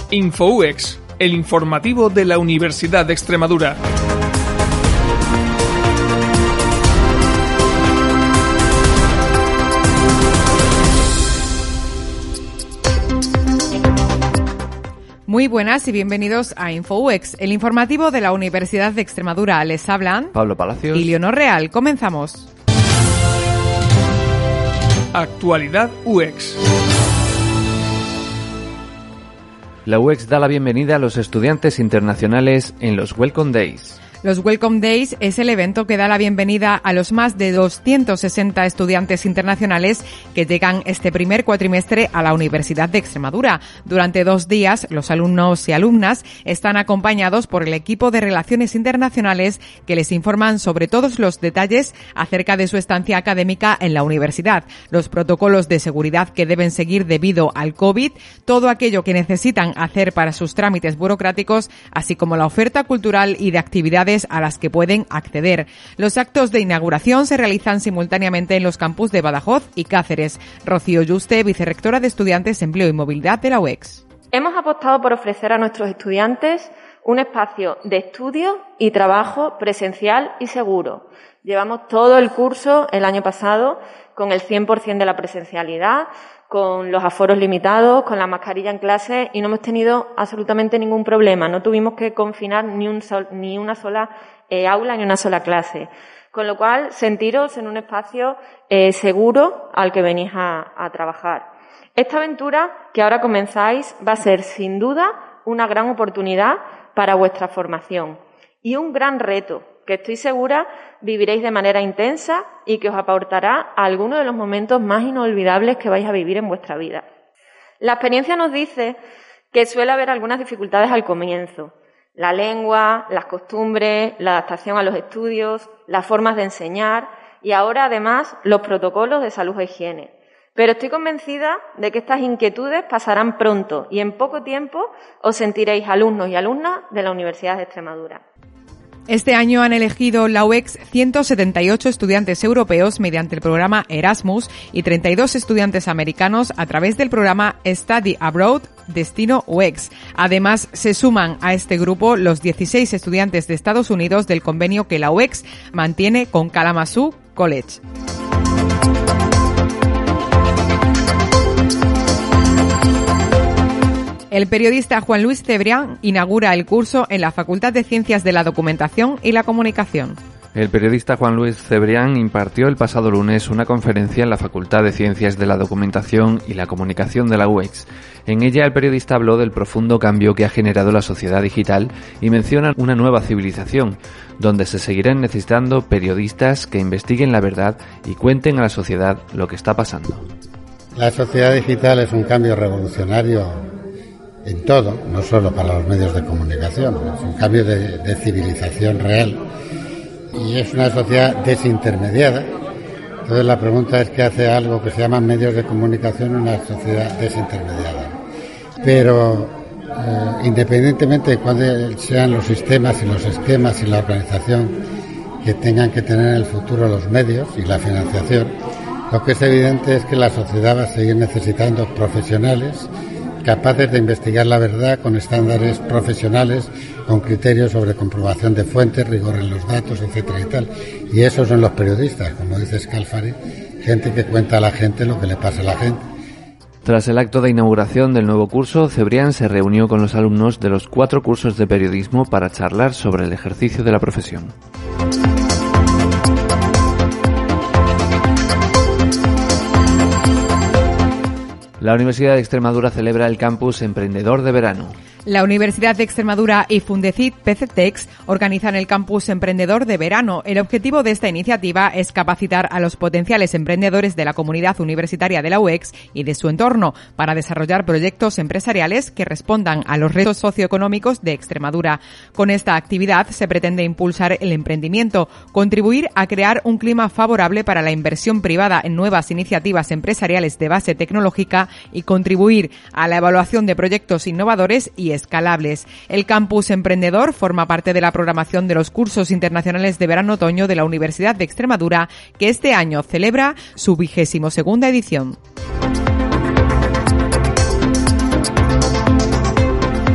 InfoUX, el informativo de la Universidad de Extremadura. Muy buenas y bienvenidos a InfoUX, el informativo de la Universidad de Extremadura. Les hablan Pablo Palacios y Leonor Real. Comenzamos. Actualidad UX. La UX da la bienvenida a los estudiantes internacionales en los Welcome Days. Los Welcome Days es el evento que da la bienvenida a los más de 260 estudiantes internacionales que llegan este primer cuatrimestre a la Universidad de Extremadura. Durante 2 días, los alumnos y alumnas están acompañados por el equipo de Relaciones Internacionales que les informan sobre todos los detalles acerca de su estancia académica en la universidad, los protocolos de seguridad que deben seguir debido al COVID, todo aquello que necesitan hacer para sus trámites burocráticos, así como la oferta cultural y de actividades a las que pueden acceder. Los actos de inauguración se realizan simultáneamente en los campus de Badajoz y Cáceres. Rocío Yuste, vicerrectora de Estudiantes, Empleo y Movilidad de la UX. Hemos apostado por ofrecer a nuestros estudiantes un espacio de estudio y trabajo presencial y seguro. Llevamos todo el curso el año pasado con el 100% de la presencialidad, con los aforos limitados, con la mascarilla en clase y no hemos tenido absolutamente ningún problema. No tuvimos que confinar ni una sola aula ni una sola clase. Con lo cual, sentiros en un espacio seguro al que venís a trabajar. Esta aventura que ahora comenzáis va a ser sin duda una gran oportunidad para vuestra formación y un gran reto que estoy segura viviréis de manera intensa y que os aportará a algunos de los momentos más inolvidables que vais a vivir en vuestra vida. La experiencia nos dice que suele haber algunas dificultades al comienzo. La lengua, las costumbres, la adaptación a los estudios, las formas de enseñar y ahora además los protocolos de salud e higiene. Pero estoy convencida de que estas inquietudes pasarán pronto y en poco tiempo os sentiréis alumnos y alumnas de la Universidad de Extremadura. Este año han elegido la UX 178 estudiantes europeos mediante el programa Erasmus y 32 estudiantes americanos a través del programa Study Abroad Destino UX. Además, se suman a este grupo los 16 estudiantes de Estados Unidos del convenio que la UX mantiene con Kalamazoo College. El periodista Juan Luis Cebrián inaugura el curso en la Facultad de Ciencias de la Documentación y la Comunicación. El periodista Juan Luis Cebrián impartió el pasado lunes una conferencia en la Facultad de Ciencias de la Documentación y la Comunicación de la UX. En ella el periodista habló del profundo cambio que ha generado la sociedad digital y menciona una nueva civilización, donde se seguirán necesitando periodistas que investiguen la verdad y cuenten a la sociedad lo que está pasando. La sociedad digital es un cambio revolucionario en todo, no solo para los medios de comunicación, es un cambio de civilización real y es una sociedad desintermediada. Entonces la pregunta es qué hace algo que se llama medios de comunicación en una sociedad desintermediada. Pero independientemente de cuáles sean los sistemas y los esquemas y la organización que tengan que tener en el futuro los medios y la financiación, lo que es evidente es que la sociedad va a seguir necesitando profesionales capaces de investigar la verdad con estándares profesionales, con criterios sobre comprobación de fuentes, rigor en los datos, etcétera y tal. Y esos son los periodistas, como dice Scalfari, gente que cuenta a la gente lo que le pasa a la gente. Tras el acto de inauguración del nuevo curso, Cebrián se reunió con los alumnos de los 4 cursos de periodismo para charlar sobre el ejercicio de la profesión. La Universidad de Extremadura celebra el Campus Emprendedor de Verano. La Universidad de Extremadura y Fundecid PCTEX organizan el Campus Emprendedor de Verano. El objetivo de esta iniciativa es capacitar a los potenciales emprendedores de la comunidad universitaria de la UX y de su entorno para desarrollar proyectos empresariales que respondan a los retos socioeconómicos de Extremadura. Con esta actividad se pretende impulsar el emprendimiento, contribuir a crear un clima favorable para la inversión privada en nuevas iniciativas empresariales de base tecnológica y contribuir a la evaluación de proyectos innovadores y escalables. El Campus Emprendedor forma parte de la programación de los cursos internacionales de verano-otoño de la Universidad de Extremadura, que este año celebra su 22ª edición.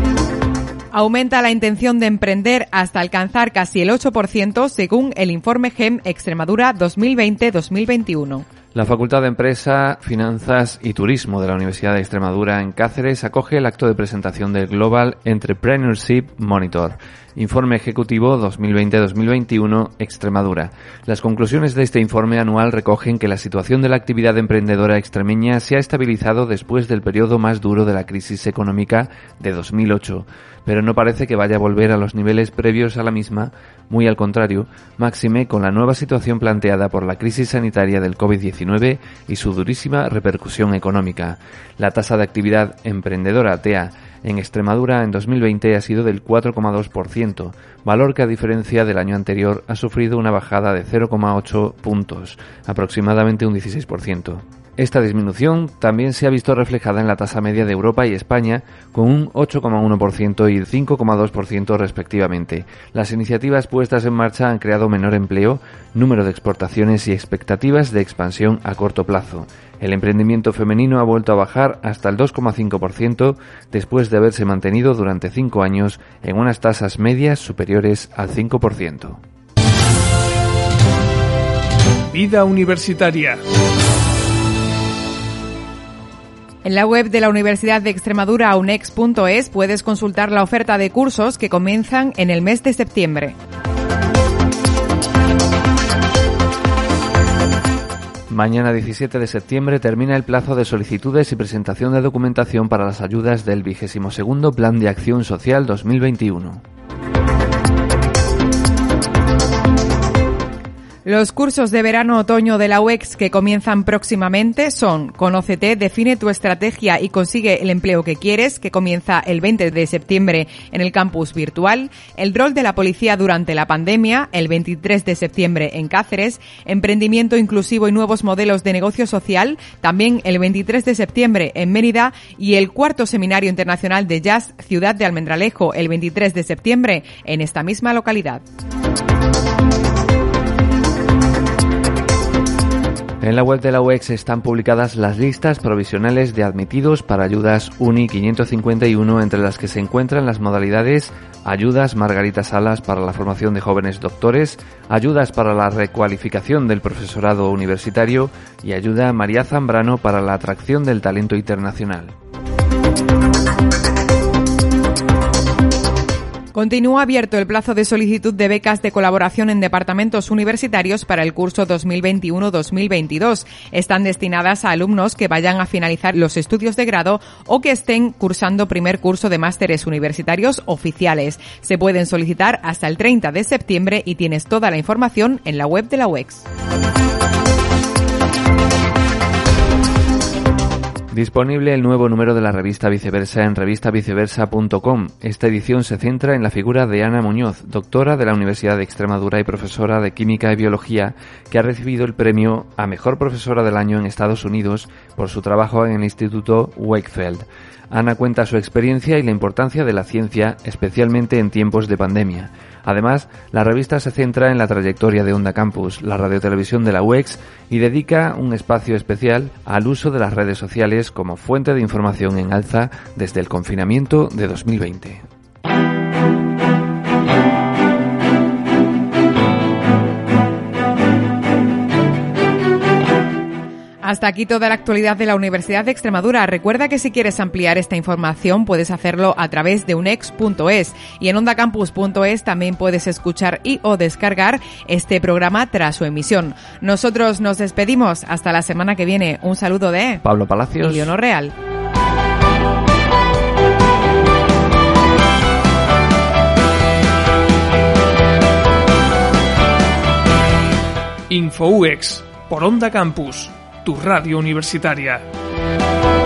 Aumenta la intención de emprender hasta alcanzar casi el 8% según el informe GEM Extremadura 2020-2021. La Facultad de Empresa, Finanzas y Turismo de la Universidad de Extremadura en Cáceres acoge el acto de presentación del Global Entrepreneurship Monitor, Informe Ejecutivo 2020-2021 Extremadura. Las conclusiones de este informe anual recogen que la situación de la actividad emprendedora extremeña se ha estabilizado después del periodo más duro de la crisis económica de 2008, pero no parece que vaya a volver a los niveles previos a la misma, muy al contrario, máxime con la nueva situación planteada por la crisis sanitaria del COVID-19 y su durísima repercusión económica. La tasa de actividad emprendedora, TEA, en Extremadura en 2020 ha sido del 4,2%, valor que a diferencia del año anterior ha sufrido una bajada de 0,8 puntos, aproximadamente un 16%. Esta disminución también se ha visto reflejada en la tasa media de Europa y España, con un 8,1% y 5,2% respectivamente. Las iniciativas puestas en marcha han creado menor empleo, número de exportaciones y expectativas de expansión a corto plazo. El emprendimiento femenino ha vuelto a bajar hasta el 2,5% después de haberse mantenido durante 5 años en unas tasas medias superiores al 5%. Vida universitaria. En la web de la Universidad de Extremadura, unex.es, puedes consultar la oferta de cursos que comienzan en el mes de septiembre. Mañana 17 de septiembre termina el plazo de solicitudes y presentación de documentación para las ayudas del 22º Plan de Acción Social 2021. Los cursos de verano-otoño de la UEX que comienzan próximamente son Conócete, define tu estrategia y consigue el empleo que quieres, que comienza el 20 de septiembre en el campus virtual, El rol de la policía durante la pandemia, el 23 de septiembre en Cáceres, Emprendimiento inclusivo y nuevos modelos de negocio social, también el 23 de septiembre en Mérida, y el 4º Seminario Internacional de Jazz Ciudad de Almendralejo, el 23 de septiembre en esta misma localidad. En la web de la UEX están publicadas las listas provisionales de admitidos para ayudas UNI 551, entre las que se encuentran las modalidades ayudas Margarita Salas para la formación de jóvenes doctores, ayudas para la recualificación del profesorado universitario y ayuda María Zambrano para la atracción del talento internacional. Continúa abierto el plazo de solicitud de becas de colaboración en departamentos universitarios para el curso 2021-2022. Están destinadas a alumnos que vayan a finalizar los estudios de grado o que estén cursando primer curso de másteres universitarios oficiales. Se pueden solicitar hasta el 30 de septiembre y tienes toda la información en la web de la UEX. Disponible el nuevo número de la revista Viceversa en revistaviceversa.com. Esta edición se centra en la figura de Ana Muñoz, doctora de la Universidad de Extremadura y profesora de Química y Biología, que ha recibido el premio a Mejor Profesora del Año en Estados Unidos por su trabajo en el Instituto Wakefield. Ana cuenta su experiencia y la importancia de la ciencia, especialmente en tiempos de pandemia. Además, la revista se centra en la trayectoria de Onda Campus, la radiotelevisión de la UEX, y dedica un espacio especial al uso de las redes sociales como fuente de información en alza desde el confinamiento de 2020. Hasta aquí toda la actualidad de la Universidad de Extremadura. Recuerda que si quieres ampliar esta información puedes hacerlo a través de unex.es y en ondacampus.es también puedes escuchar y o descargar este programa tras su emisión. Nosotros nos despedimos hasta la semana que viene. Un saludo de Pablo Palacios y Leonor Real. InfoUEX por Onda Campus, tu radio universitaria.